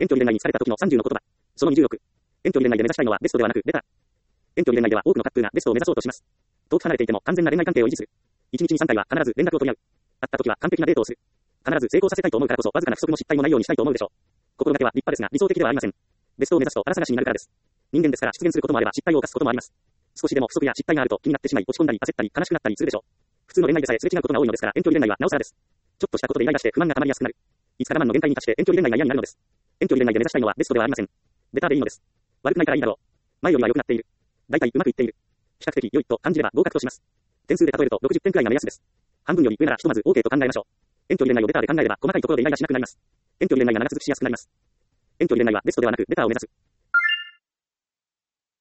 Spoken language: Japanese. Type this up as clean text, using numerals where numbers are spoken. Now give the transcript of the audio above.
遠距離恋愛に疲れた時の30の言葉。その26。遠距離恋愛で目指したいのはベストではなくベター。遠距離恋愛では多くのカップルがベストを目指そうとします。遠く離れていても完全な恋愛関係を維持する。1日に3回は必ず連絡を取り合う。会った時は完璧なデートをする。必ず成功させたいと思うからこそわずかな不足も失敗もないようにしたいと思うでしょう。心がけは立派ですが理想的ではありません。ベストを目指すと荒探しになるからです。人間ですから出現することもあれば失敗を犯すこともあります。少しでも不足や失敗があると気になってしまい落ち込んだり焦ったり悲しくなったりするでしょう。普通の恋愛でさえすれ違うことが多いのですから遠距離恋愛はなおさらです。ちょっとしたことでイライラして不満が溜まりやすくなる。いつか我慢の限界に達して遠距離恋愛が嫌になるのです。遠距離恋愛で目指したいのはベストではありません。ベターでいいのです。悪くないからいいだろう。前よりは良くなっている。大体うまくいっている。比較的良いと感じれば合格とします。点数で例えると60点くらいが目安です。半分より上ならひとまず OK と考えましょう。遠距離恋愛をベターで考えれば細かいところでイライラしなくなります。遠距離恋愛が長続きしやすくなります。遠距離恋愛はベストではなくベターを目指す。